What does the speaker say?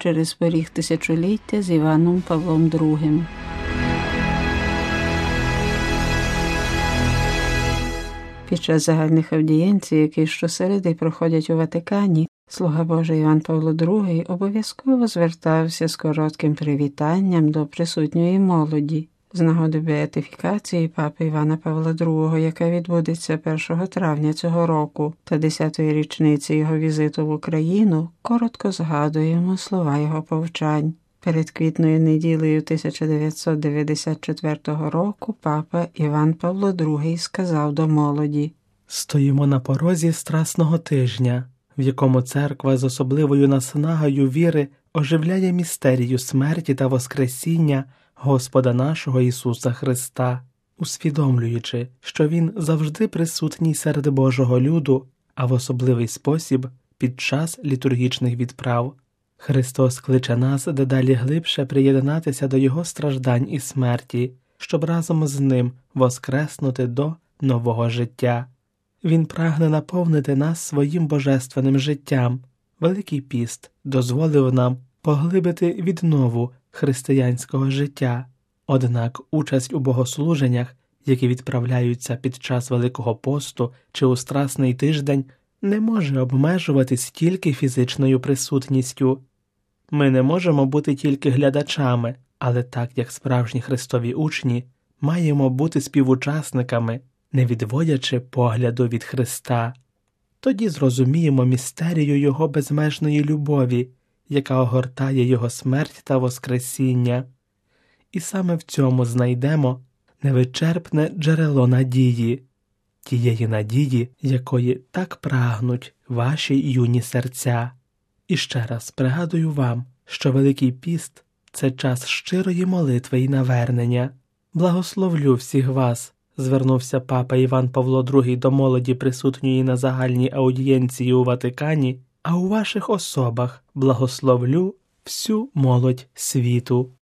через поріг тисячоліття з Іваном Павлом II. Під час загальних аудієнцій, які щосереди проходять у Ватикані, Слуга Божий Іван Павло II обов'язково звертався з коротким привітанням до присутньої молоді з нагоди беатифікації папи Івана Павла II, яка відбудеться 1 травня цього року, та 10-ї річниці його візиту в Україну, коротко згадуємо слова його повчань. Перед квітною неділею 1994 року папа Іван Павло II сказав до молоді: «Стоїмо на порозі Страсного тижня, в якому церква з особливою наснагою віри оживляє містерію смерті та воскресіння Господа нашого Ісуса Христа, усвідомлюючи, що Він завжди присутній серед Божого люду, а в особливий спосіб під час літургічних відправ. Христос кличе нас дедалі глибше приєднатися до Його страждань і смерті, щоб разом з Ним воскреснути до нового життя. Він прагне наповнити нас своїм божественним життям. Великий піст дозволив нам поглибити віднову християнського життя. Однак участь у богослуженнях, які відправляються під час Великого посту чи у Страсний тиждень, не може обмежуватись тільки фізичною присутністю. Ми не можемо бути тільки глядачами, але так як справжні Христові учні, маємо бути співучасниками, не відводячи погляду від Христа. Тоді зрозуміємо містерію Його безмежної любові, яка огортає Його смерть та воскресіння. І саме в цьому знайдемо невичерпне джерело надії, тієї надії, якої так прагнуть ваші юні серця. І ще раз пригадую вам, що Великий піст – це час щирої молитви і навернення. Благословлю всіх вас, звернувся папа Іван Павло II до молоді, присутньої на загальній аудієнції у Ватикані, а у ваших особах благословлю всю молодь світу.